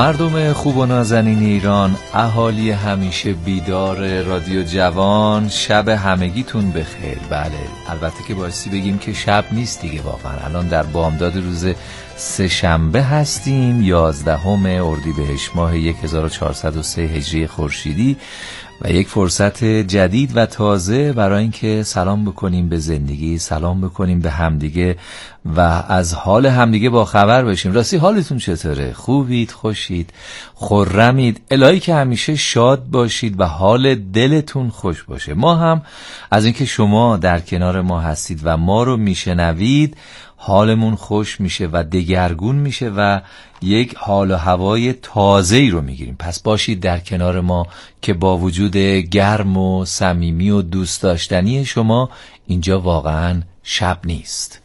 مردم خوب و نازنین ایران، اهالی همیشه بیدار رادیو جوان، شب همگیتون بخیر. بله البته که بایستی بگیم که شب نیست دیگه، واقعا الان در بامداد روز سه‌شنبه هستیم، 11 اردیبهشت ماه 1403 هجری خورشیدی و یک فرصت جدید و تازه برای اینکه سلام بکنیم به زندگی، سلام بکنیم به همدیگه و از حال همدیگه با خبر بشیم. راستی حالتون چطوره؟ خوبید؟ خوشید؟ خرمید؟ الهی که همیشه شاد باشید و حال دلتون خوش باشه. ما هم از اینکه شما در کنار ما هستید و ما رو میشنوید حالمون خوش میشه و دگرگون میشه و یک حال و هوای تازه‌ای رو میگیریم. پس باشید در کنار ما که با وجود گرم و صمیمی و دوست داشتنی شما اینجا واقعا شب نیست.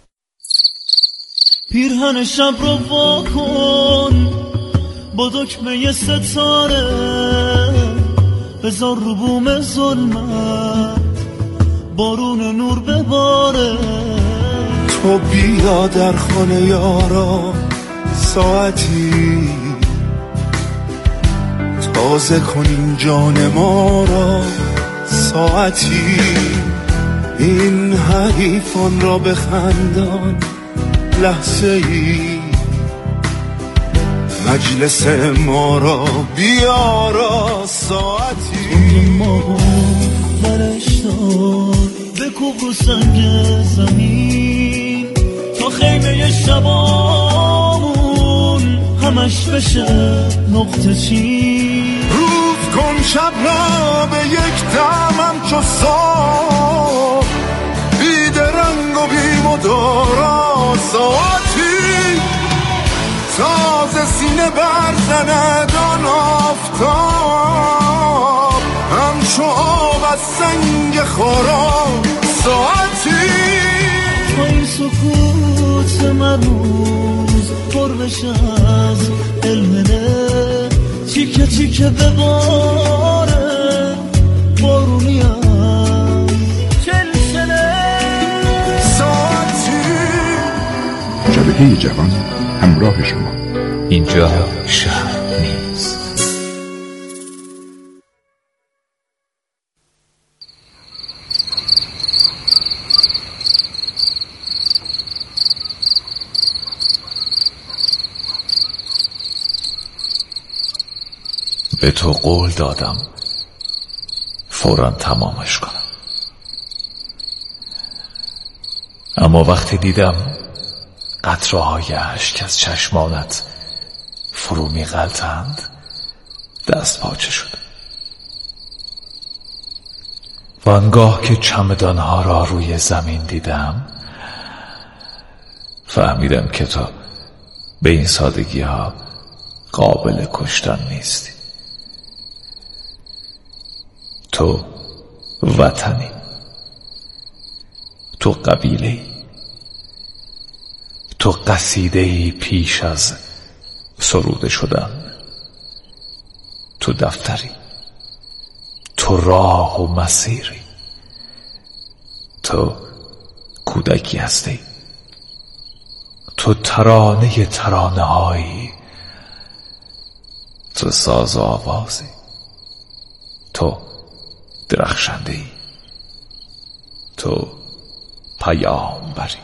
پیرهن شب رو واکن با دکمه ستاره، بذار رو بوم ظلمت بارون نور بباره. تو بیا در خانه یارا ساعتی، تازه کنیم جان ما را ساعتی. این حریفان را بخندان لحظه ای، مجلس ما را بیارا ساعتی. توی ما برش دار بکوب رو سنگ زمین تا خیمه شبامون همش بشه نقطه چین. روز کن شب را به یک دمم چو صبح، بیدرنگ و بیمدارا ساعتی. تازه سینه برزند آن آفتاب، همچو آب از سنگ خارا ساعتی. تا این سکوت مرموز پر بشه از علمه، تیکه تیکه بباره بارونیم چلچله ساعتی. جبهه جوان همراه شما. اینجا شب نیست. به تو قول دادم فوراً تمامش کنم، اما وقتی دیدم قطره‌های اشک از چشمانت فرو می‌غلطند دست پاچه شد. و آنگاه که چمدانها را روی زمین دیدم فهمیدم که تو به این سادگی ها قابل کشتن نیستی. تو وطنی، تو قبیله‌ای، تو قصیده‌ای پیش از سروده شدن، تو دفتری، تو راه و مسیری، تو کودکی هستی، تو ترانه ترانه‌هایی، تو ساز و آوازی، تو درخشنده‌ای، تو پیامبری.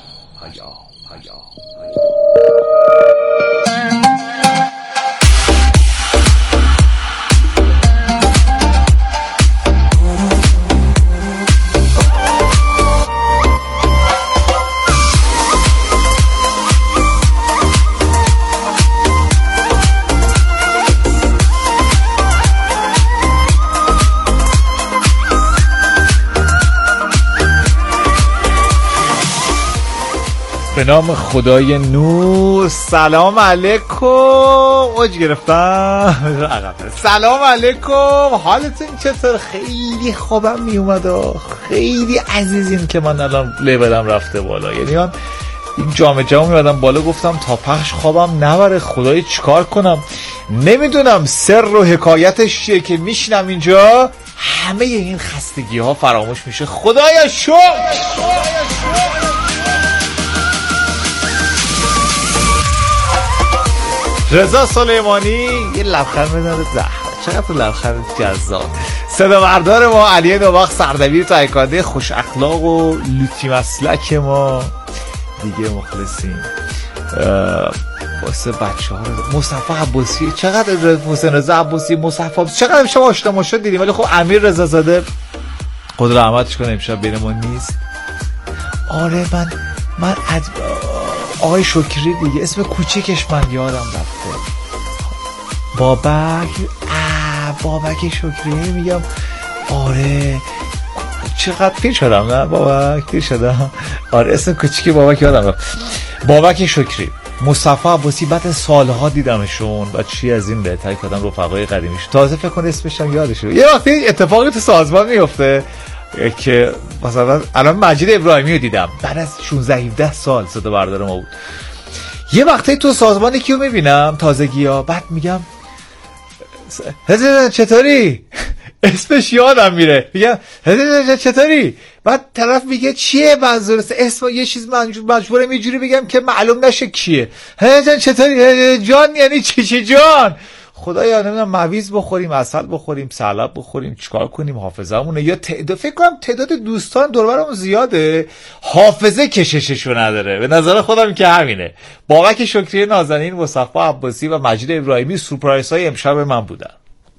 به نام خدای نور. سلام علیکم. اوج گرفتم. سلام علیکم، حالتون چطور؟ خیلی خوابم می اومد و خیلی عزیزین که من الان لیولم رفته بالا. یعنی من این جام میادم بالا، گفتم تا پخش خوابم نبره، خدای چیکار کنم. نمیدونم سر و حکایتش چیه که میشنم اینجا همه این خستگی ها فراموش میشه. خدایا شکر. رضا سلیمانی یه لبخند بزنه. چقدر لبخند جذاب. صدا بردار ما علی نوبخت، سردبیر تایکانده خوش اخلاق و لوتی مسلک ما دیگه مخلصیم. واسه بچه ها مصطفی عباسی، چقدر حسین رضا عباسی، مصطفی چقدر امشب آشنا ما شد دیدیم، ولی خب امیر رضا زاده خدا رحمتش کنه امشب بین ما نیست. آره من آقای شکری دیگه اسم کوچیکش من یادم رفته، بابک شکری میگم. آره چقدر پیر شدم، نه بابک پیر شدم. آره اسم کوچیک بابک یادم رفت، بابک شکری. مصطفی عباسی بعد سالها دیدمشون و چی از این بهتر که آدم رفقای قدیمیش تازه فکر کنه اسمش هم یادشه. یه وقتی اتفاقی تو سازمان میفته که مثلا الان مجید ابراهیمی رو دیدم بعد از 16-17 سال صدا بردار ما بود. یه وقتی تو سازمان کیو میبینم تازگی‌ها، بعد میگم چطوری؟ اسمش یادم میره، میگم چطوری؟ بعد طرف میگه چیه منظورت؟ اسم یه چیز مجبورم یه جوری بگم که معلوم نشه کیه. چطوری؟ جان یعنی چی جان؟ خدایا نمیدونم مویز بخوریم، عسل بخوریم، سلب بخوریم، چیکار کنیم حافظه‌مونه یا فکر کنم تعداد دوستان دور برمون زیاده، حافظه کشششو نداره. به نظر خودم که همینه. بابک شکری نازنین، مصطفی عباسی و مجید ابراهیمی سورپرایز های امشب من بودن.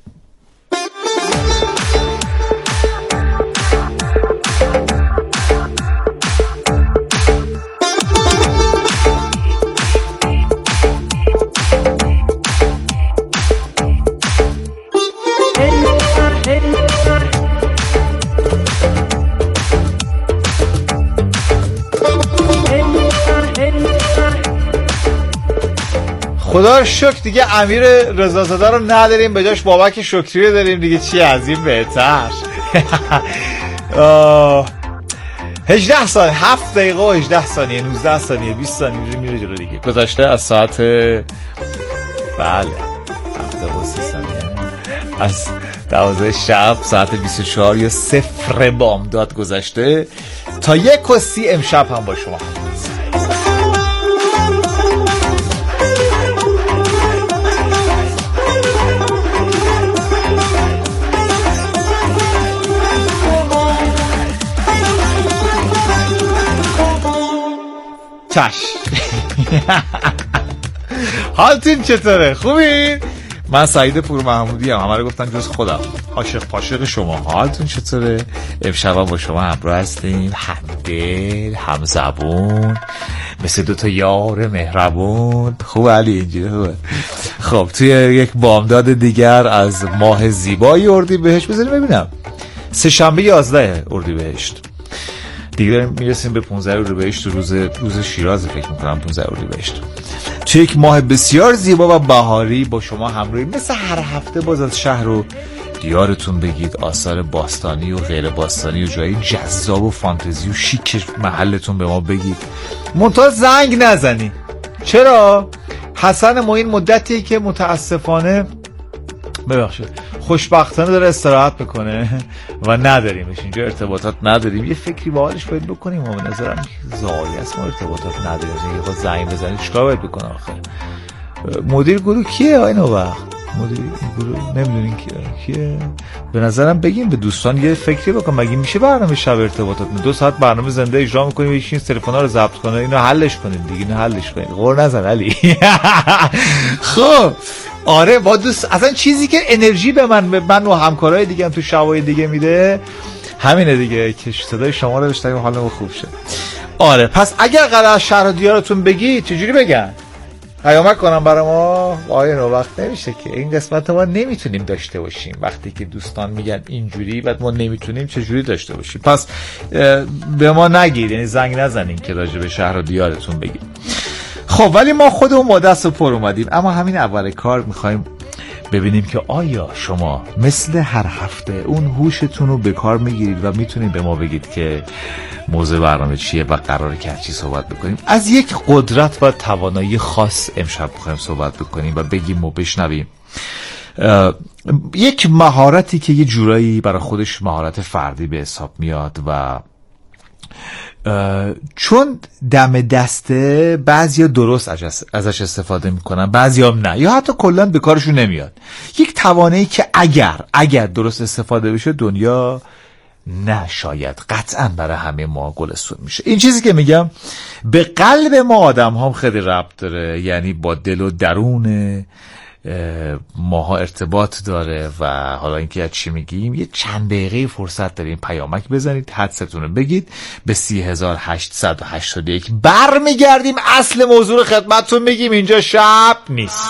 خدا رو شکر دیگه امیر رضا زاده رو نداریم، به جاش بابک شکری رو داریم دیگه. چی از این بهتر؟ 18 ثانیه، 7 دقیقه و 18 ثانیه، 19 ثانیه، 20 ثانیه میره جلو دیگه. گذشته از ساعت 7 و 30 ثانیه از 12 شب، ساعت 24 یا 0 بامداد گذشته. تا 1:30 امشب هم با شما حالتون چطوره؟ خوبین؟ من سعید پور محمودی هم، همه رو گفتن جز خودم، عاشق پاشق شما. حالتون چطوره؟ امشب با شما همراه هستیم، همدل همزبون، مثل دوتا یار مهربون. خوب علی اینجوری خوبه. خب توی یک بامداد دیگر از ماه زیبای اردیبهشت بذاریم ببینم، سه‌شنبه 11 اردیبهشت دیگه داریم میرسیم به 15 اردیبهشت، روز شیراز فکر میکنم 15 اردیبهشت. توی یک ماه بسیار زیبا و بهاری با شما همراهیم. مثل هر هفته باز از شهر و دیارتون بگید، آثار باستانی و غیر باستانی و جایی جذاب و فانتزی و شیک محلتون به ما بگید. منتها زنگ نزنی. چرا؟ حسن معین مدتی که متاسفانه خوشبختانه داره استراحت بکنه و نداریمش اینجا، ارتباطات نداریم. یه فکری با حالش باید بکنیم و به نظرم زایی است ما ارتباطات نداریم. یه خود زنگ بزنید چیکار باید بکنه آخر؟ مدیر گروه کیه اینو وقت؟ مدیر گروه نمیدونین کیه؟ به نظرم بگیم به دوستان یه فکری بکن. مگه میشه برنامه شب ارتباطات 2 ساعت برنامه زنده اجرا میکنیم، یکی این تلفن‌ها رو ضبط کنه، اینو حلش کنیم دیگه، اینو حلش کنیم. قور نزن علی. خب آره با دوست اصلا چیزی که انرژی به من و همکارای دیگه هم تو شبای دیگه میده همینه دیگه که صدای شما رو بشنویم حالمون خوب شه. آره پس اگر قرار شهر و دیارتون بگی چجوری بگن؟ پیامک کنم برای ما؟ آیا وقت نمیشه که این قسمت ما نمیتونیم داشته باشیم وقتی که دوستان میگن اینجوری، بعد ما نمیتونیم چجوری داشته باشیم. پس به ما نگید، یعنی زنگ نزنین که راجع به شهر و دیارتون بگید. خب ولی ما خودمون با دست پر اومدیم، اما همین اول کار میخوایم ببینیم که آیا شما مثل هر هفته اون هوشتون رو به کار میگیرید و میتونید به ما بگید که موضوع برنامه چیه و قراره که چی صحبت بکنیم. از یک قدرت و توانایی خاص امشب میخوایم صحبت بکنیم و بگیم و بشنویم. یک مهارتی که یه جورایی برای خودش مهارت فردی به حساب میاد و چون دم دسته بعضیا درست ازش استفاده میکنن، بعضیا نه، یا حتی کلا به کارشون نمیاد. یک توانایی که اگر درست استفاده بشه دنیا نه شاید قطعا برای همه ما گلستون میشه. این چیزی که میگم به قلب ما آدم هم خیلی ربط داره، یعنی با دل و درون ماها ارتباط داره. و حالا اینکه از چی میگیم، یه چند دقیقه فرصت داریم پیامک بزنید، حدستون رو بگید به 3881. برمیگردیم اصل موضوع رو خدمتتون میگیم. اینجا شب نیست.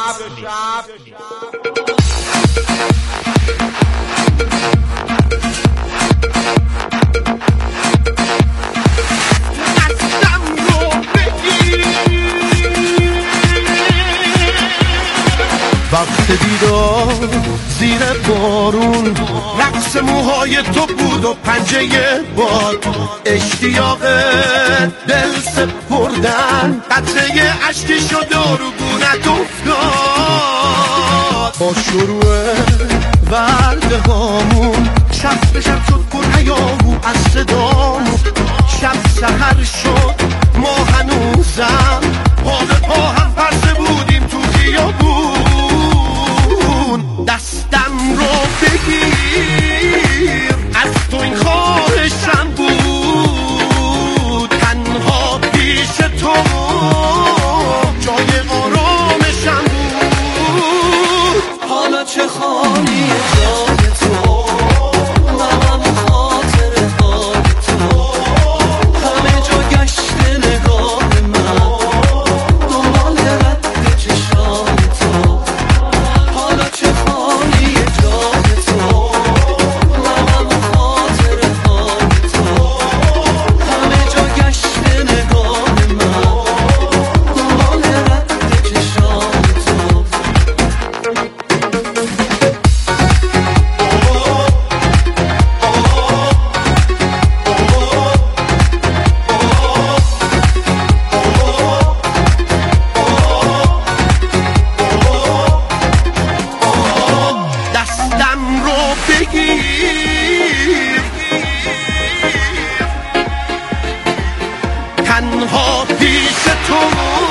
وقت دیدار زیر بارون، رقص موهای تو بود و پنجه باد، اشتیاق دل سپردن، قطره عشقی شد و رو گونت افتاد. با شروع ورده هامون شب به شب شد پر هیاهو از صدامون، شب سحر شد ما هنوزم پا به پا هم پرسه بودیم تو خیابون. دستم رو بگیر، از تو این خواهشم بود، تنها پیش تو جای آرامشم بود. حالا چه خالی جای تو، منم خاطره های تو، همه جا گشت نگاه من، دنبال رد چشام تو. حالا چه خالی جای تو، منم خاطره های تو، همه جا گشت نگاه من، دنبال رد چشام تو. دستم رو بگیر، تنها پیش تو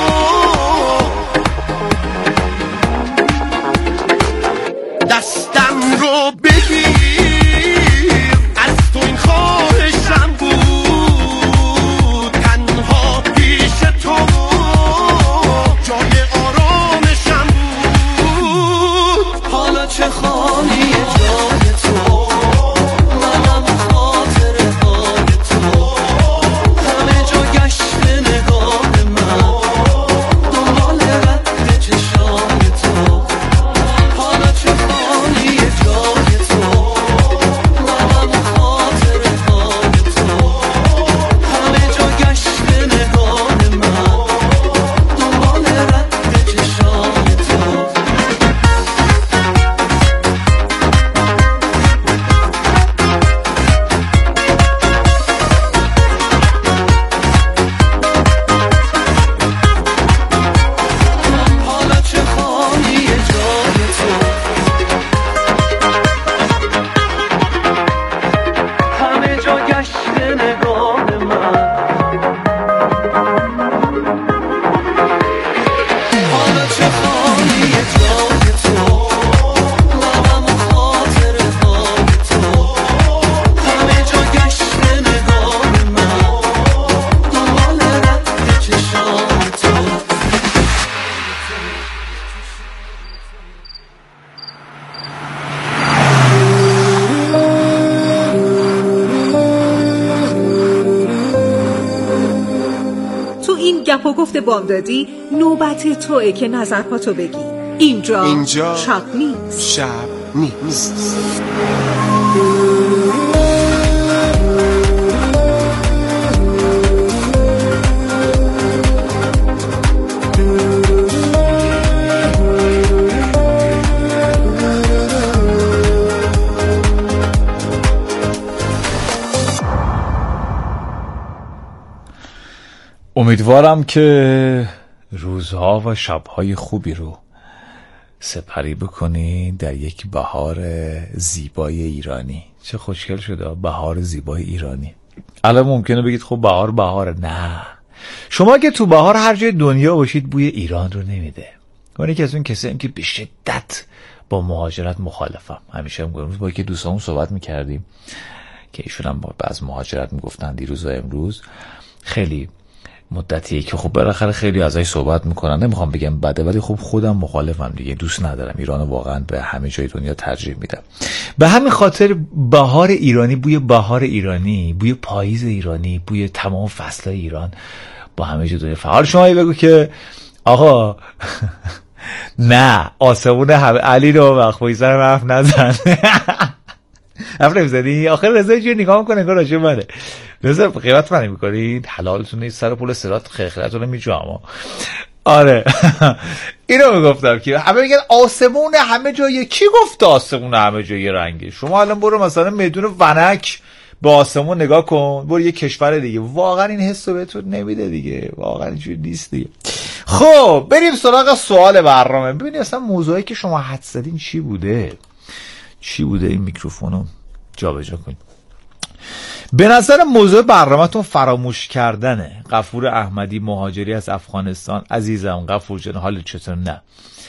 دستم رو بگیر، از تو این خواهشم بود، تنها پیش تو جای آرامشم بود. حالا چه خالی جای تو، منم خاطره های تو، همه جا گشت نگاه من، دنبال رد چشام تو. حالا چه خالی جای تو، منم خاطره های تو، همه جا گشت نگاه من، دنبال رد چشام تو. حالا چه خالی جای تو، همه جا گشت نگاه من. حالا چه خالی جای تو، منم خاطره های تو، همه جا گشت نگاه من، دنبال رد چشام تو. تو این گپ و گفت بامدادی نوبت توئه که نظرهاتو بگی. اینجا شب نیست. شب نیست. امیدوارم که روزها و شبهای خوبی رو سپری بکنید در یک بهار زیبای ایرانی. چه خوشگل شده بهار زیبای ایرانی. الان ممکنه بگید خب بهاره. نه، شما که تو بهار هر جای دنیا باشید بوی ایران رو نمیده. من یکی از اون کساییم که به شدت با مهاجرت مخالفم. همیشه هم با که دوستامون صحبت میکردیم که ایشون هم از مهاجرت میگفتن دیروز و امروز. خیلی مدتیه که خب بالاخره خیلی ازش صحبت میکنن، نمیخوام بگم بده ولی خب خودم مخالفم دیگه، دوست ندارم ایرانو، واقعا به همه جای دنیا ترجیح میدم. به همین خاطر بهار ایرانی، بوی بهار ایرانی، بوی پاییز ایرانی، بوی تمام فصلهای ایران با همه جای دنیا. حالا شما بگو که آقا نه آسمون همه علی رو وقت بایی سر حرف نزن. حرف نمیزنی؟ آخر رضا یه نگاه میکنه انگار راجع منه. رضا قیمت منه میکنید؟ حلالتون نیست سر پول صراط خرخرتون میجوام. آره اینو میگفتم که همه میگن آسمون همه جای. کی گفت آسمون همه جای رنگه؟ شما الان برو مثلا میدون ونک به آسمون نگاه کن، برو یه کشور دیگه، واقعا این حس رو بهتون نمیده دیگه، واقعا اینجوری نیست دیگه. خب بریم سراغ سوال برنامه. ببینید اصلا موضوعی که شما حد زدین چی بوده. این میکروفونو جابجا کنید. به نظر موضوع برنامه‌تون فراموش کردنه. غفور احمدی، مهاجری از افغانستان. عزیزم غفور جان حالت چطور؟ نه.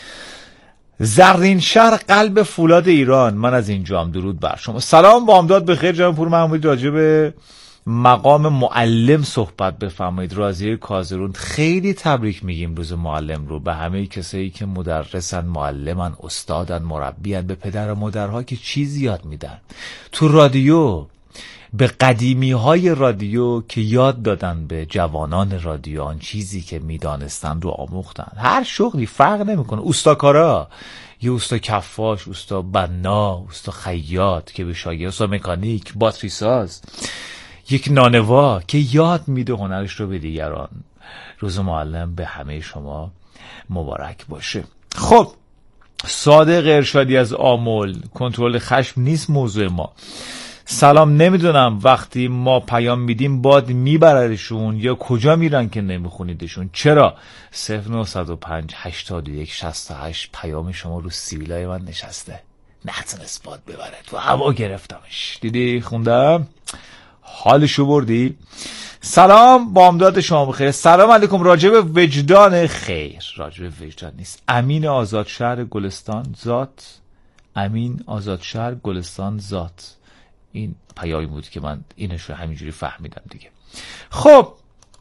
زرین شهر قلب فولاد ایران، من از اینجام. درود بر شما. سلام بامداد بخیر جناب پور محمودی. راجع به مقام معلم صحبت بفرمایید. راضیه کازرون. خیلی تبریک میگیم روز معلم رو به همه کسایی که مدرسن، معلمن، استادن، مربیان، به پدر و مادرها که چیزی یاد میدن تو رادیو، به قدیمی های رادیو که یاد دادن به جوانان رادیو آن چیزی که میدانستن رو آموختن. هر شغلی فرق نمیکنه. اوستاکارا، یه اوستا کفاش، اوستا بنا، اوستا خیاط که به شاگرد، اوستا مکانیک، باتری ساز، یک نانوا که یاد میده هنرش رو به دیگران. روز معلم به همه شما مبارک باشه. خب صادق ارشادی از آمل. کنترل خشم نیست موضوع ما. سلام، نمیدونم وقتی ما پیام میدیم باد میبردشون یا کجا میرن که نمیخونیدشون؟ چرا؟ 0905 81 68 پیام شما رو سیبیلای من نشسته، نتونست باد ببره، تو هوا گرفتمش. دیدی خوندم؟ حالشو بردی؟ سلام بامداد شما بخیر. سلام علیکم. راجع به وجدان. خیر، راجع به وجدان نیست. امین آزادشهر گلستان ذات. امین آزادشهر گلستان ذات. این پیامی بود که من اینش رو همینجوری فهمیدم دیگه. خب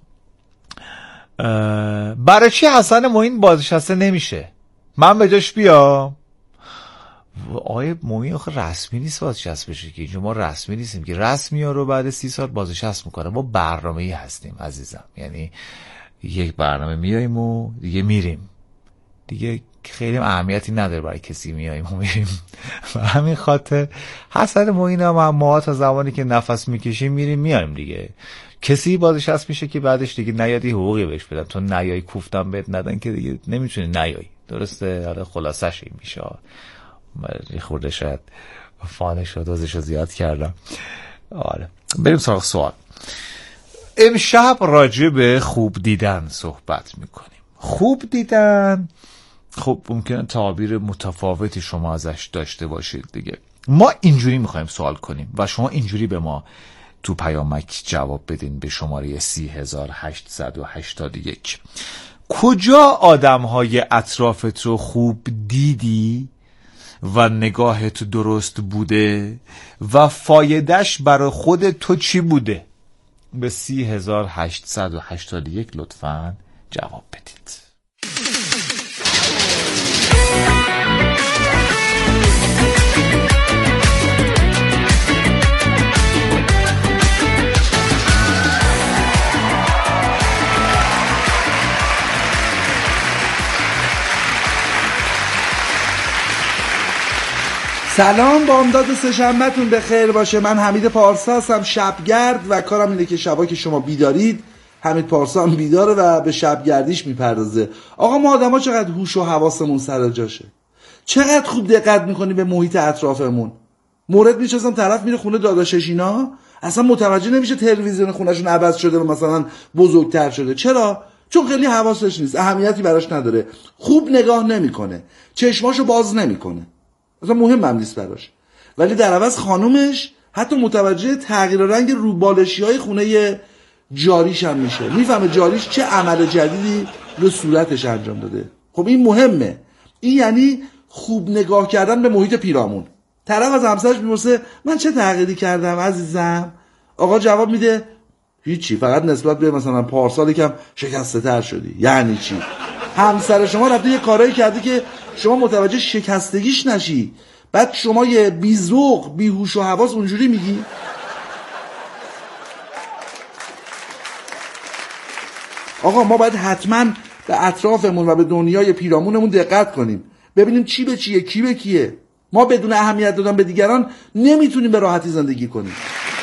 برای چی حسن معین بازنشسته نمیشه؟ من به جاش بیام؟ آقای معین آخه رسمی نیست بازنشسته بشه که. اینجا ما رسمی نیستیم که. رسمی ها رو بعد 30 سال بازنشسته میکنه. ما برنامه‌ای هستیم عزیزم، یعنی یک برنامه میاییم و دیگه میریم دیگه، خیلی اهمیتی نداره برای کسی میاییم و میریم. و همین خاطر حسن معین هم ما تا زمانی که نفس میکشیم میریم میایم دیگه. کسی بازنشسته میشه که بعدش دیگه نیادی حقوقی بهش بدن. تو نیای کوفتم بهت ندن که دیگه نمیتونی نیای. درسته؟ حالا خلاصش این میشه. خورده شاید فانش و دوزش رو زیاد کردم. آره بریم سراغ سوال. امشب راجع به خوب دیدن صحبت میکنیم. خوب دیدن خب ممکنه تعبیر متفاوتی شما ازش داشته باشید دیگه. ما اینجوری میخوایم سوال کنیم و شما اینجوری به ما تو پیامک جواب بدین به شماره 3881. کجا آدمهای اطرافت رو خوب دیدی و نگاهت درست بوده و فایدهش برای خود تو چی بوده؟ به 3881 لطفاً جواب بدید. سلام بامداد سه‌شنبه‌تون بخیر باشه. من حمید پارسا هستم، شبگرد، و کارم اینه که شبا که شما بیدارید حمید پارسا هم بیداره و به شبگردیش میپردازه. آقا ما آدما چقدر هوش و حواسمون سر جاشه، چقدر خوب دقت میکنیم به محیط اطرافمون. مورد میشستم طرف میره خونه داداشش اینا اصلا متوجه نمیشه تلویزیون خونهشون عوض شده و مثلا بزرگتر شده. چرا؟ چون خیلی حواسش نیست، اهمیتی براش نداره، خوب نگاه نمیکنه، چشماشو باز نمیکنه، اصلا مهم هم نیست براش. ولی در عوض خانومش حتی متوجه تغییر رنگ روبالشی‌های خونه جاریش هم میشه، میفهمه جاریش چه عمل جدیدی رو صورتش انجام داده. خب این مهمه. این یعنی خوب نگاه کردن به محیط پیرامون. طرف از همسرش میپرسه من چه تغییری کردم عزیزم؟ آقا جواب میده هیچی، فقط نسبت به مثلا پارسال یکم شکسته تر شدی. یعنی چی؟ همسر شما رفته یه کارایی کرده که شما متوجه شکستگیش نشی، بعد شما یه بی‌ذوق بیهوش و حواس اونجوری میگی؟ آقا ما باید حتما به اطرافمون و به دنیای پیرامونمون دقت کنیم، ببینیم چی به چیه، کی به کیه. ما بدون اهمیت دادن به دیگران نمیتونیم به راحتی زندگی کنیم.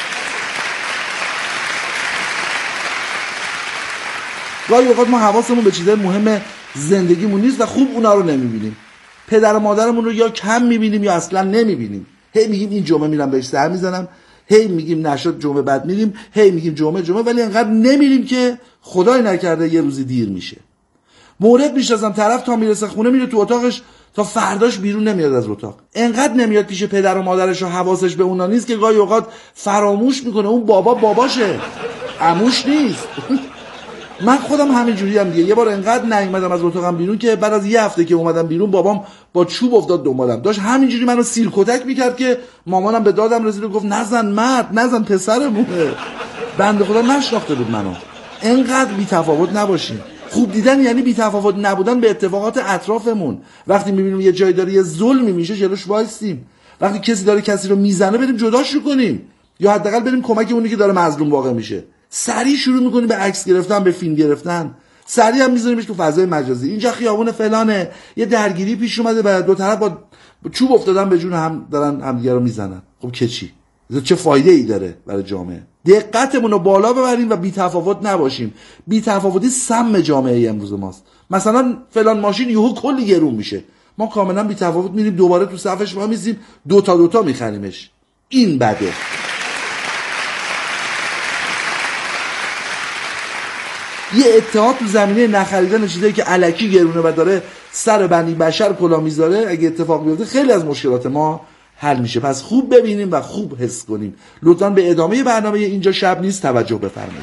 گاهی اوقات ما حواسمون به چیزای مهم زندگیمون نیست و خوب اونا رو نمیبینیم. پدر و مادرمون رو یا کم میبینیم یا اصلا نمیبینیم. هی میگیم این جمعه میرم بهش سر میزنم، هی میگیم نشد جمعه بعد میریم، هی میگیم جمعه، ولی انقدر نمیریم که خدای نکرده یه روزی دیر میشه. مورد میشناسم طرف تا میرسه خونه میره تو اتاقش تا فرداش بیرون نمیاد از اتاق. انقدر نمیاد پیش پدر و مادرش و حواسش به اونا نیست که گاهی اوقات فراموش میکنه اون بابا باباشه، عموش نیست. من خودم همین جوری هم دیگه. یه بار انقدر نیومدم از اتاقم بیرون که بعد از یه هفته که اومدم بیرون بابام با چوب افتاد دنبالم، داشت همینجوری منو سیر کتک میکرد که مامانم به دادم رسید و گفت نزن مرد، نزن پسرمونه. بنده خدا نشناخته بود منو. انقدر بی‌تفاوت نباشیم. خوب دیدن یعنی بی‌تفاوت نبودن به اتفاقات اطرافمون. وقتی میبینیم یه جای داره یه ظلمی میشه جلوش وایسیم، وقتی کسی داره کسی رو میزنه بریم جداش کنیم، یا حداقل بریم کمک اونی که داره مظلوم واقع میشه. سریع شروع میکنیم به عکس گرفتن، به فیلم گرفتن، سریع هم میذاریمش تو فضای مجازی. اینجا خیابون فلانه، یه درگیری پیش اومده و دو طرف با چوب افتادن به جون هم، دارن همدیگه رو میزنن. خب که چی؟ چه فایده ای داره برای جامعه؟ دقتمون رو بالا ببریم و بی‌تفاوت نباشیم. بی‌تفاوتی سم جامعه امروز ماست. مثلا فلان ماشین یهو کلی گرون میشه، ما کاملا بی‌تفاوت میریم دوباره تو صفش وای میسیم دوتا میخریمش. این بده. یه اتحاد تو زمینه نخریدن چیزایی که الکی گرونه و داره سر بنی بشر کلا میذاره، اگه اتفاق بیفته خیلی از مشکلات ما حل میشه. پس خوب ببینیم و خوب حس کنیم. لطفاً به ادامه برنامه اینجا شب نیست توجه بفرمایید.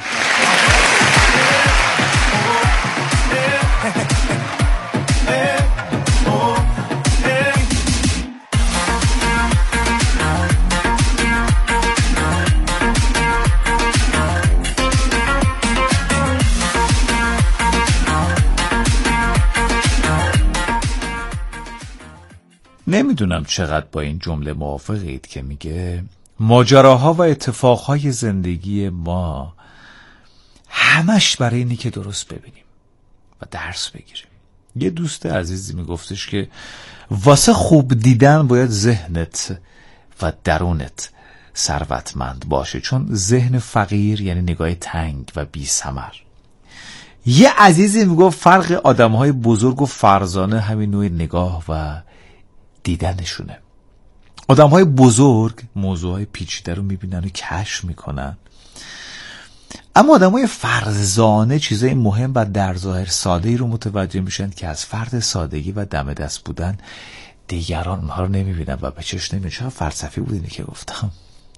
نمیدونم چقدر با این جمله موافقید که میگه ماجراها و اتفاقهای زندگی ما همش برای اینی که درست ببینیم و درس بگیریم. یه دوست عزیزی میگفتش که واسه خوب دیدن باید ذهنت و درونت ثروتمند باشه، چون ذهن فقیر یعنی نگاه تنگ و بی ثمر. یه عزیزی میگفت فرق آدمهای بزرگ و فرزانه همین نوع نگاه و دیدنشونه. آدم‌های بزرگ موضوعهای پیچیده رو میبینن و کشف میکنن، اما آدم‌های فرزانه چیزای مهم و در ظاهر ساده‌ای رو متوجه میشن که از فرد سادگی و دم دست بودن دیگران اونها رو نمیبینن و به چشم نمیبینن. چقدر فلسفی بود اینی که گفتم.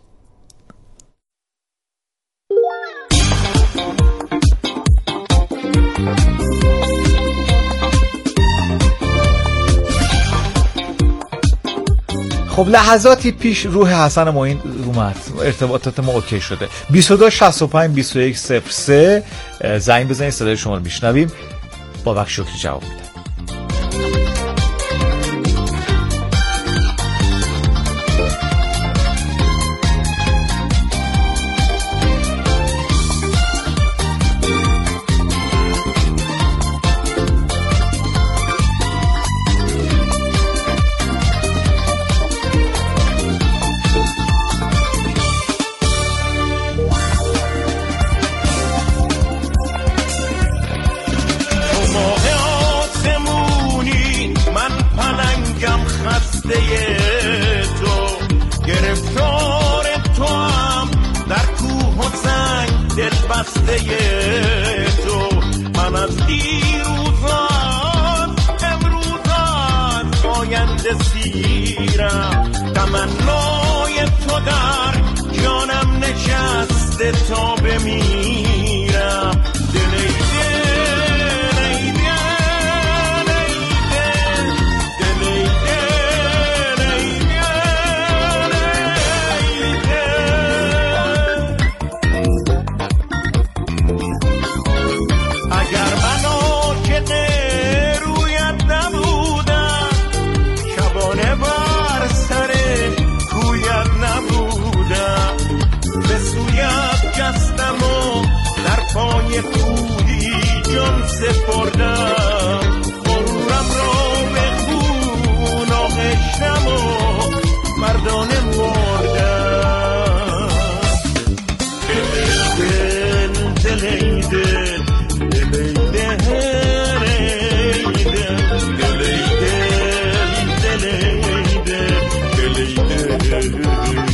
خب لحظاتی پیش روح حسن معین اومد، ارتباطات ما اوکی شده. 22 65 21 03 زنگ بزنید، صدای شما رو میشنویم. بابک شکری جواب میده. تمنای تو در تا بمیرم. اگر منو که رویت نبودم، شبانه بر سر کویت نبودم، به سویت جستم و در پای کوهی جان سپردم، غرورم را به خون آغشتم و مردانه مردم. دل ای دل، دل ای دل، دل ای دل، دل ای دل.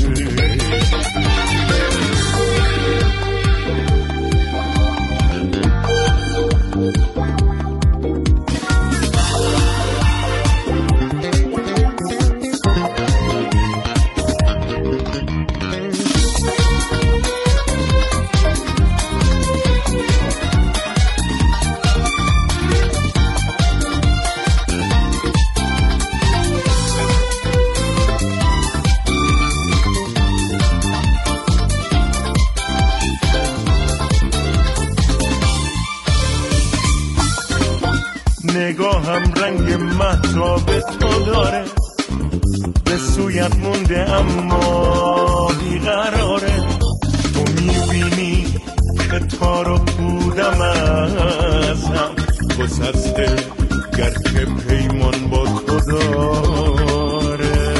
نگاهم رنگ مهتاب تو داره، به سویت مونده اما بیقراره. تو میبینی که تار و پودم ازم گسسته، گرچه پیمان با تو داره.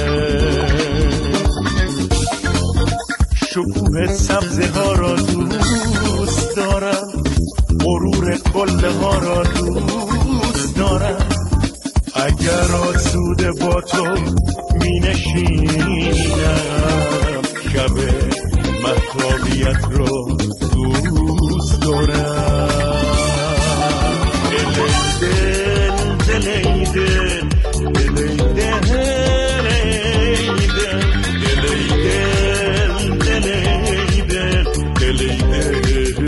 شکوه سبزه ها را دوست دارم، غرور قله ها را دوست دارم. اگر آسوده با تو می نشینم، شب مهتابیت را دوست دارم. دل ای دل، دل ای دل، دل ای دل، دل ای دل، دل ای دل.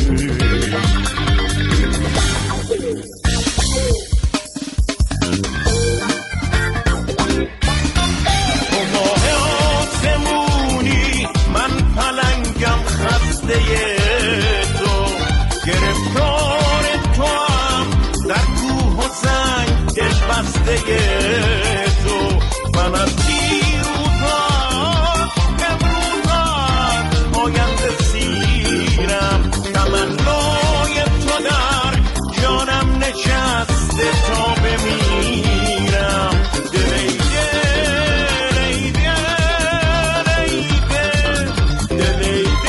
گرفتار تو هم در کوه و سنگ دلبسته تو، من از دیروزات امروزات آینده سیرم. تمنای تو در جانم نشسته تا بمیرم. دل ای دل، ای دل، ای دل، دل ای دل.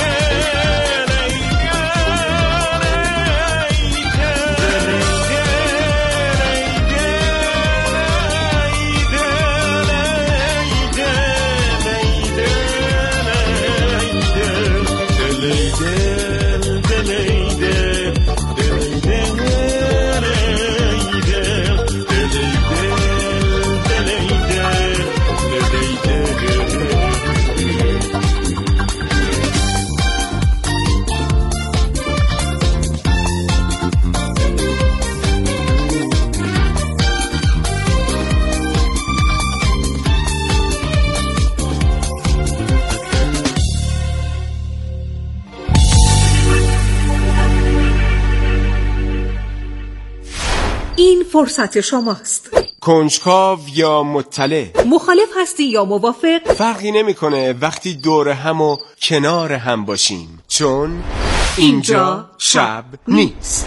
فرصت شماست. کنجکاو یا مطلع، مخالف هستی یا موافق، فرقی نمیکنه وقتی دور هم و کنار هم باشیم، چون اینجا شب نیست.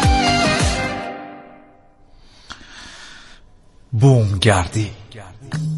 بوم گردی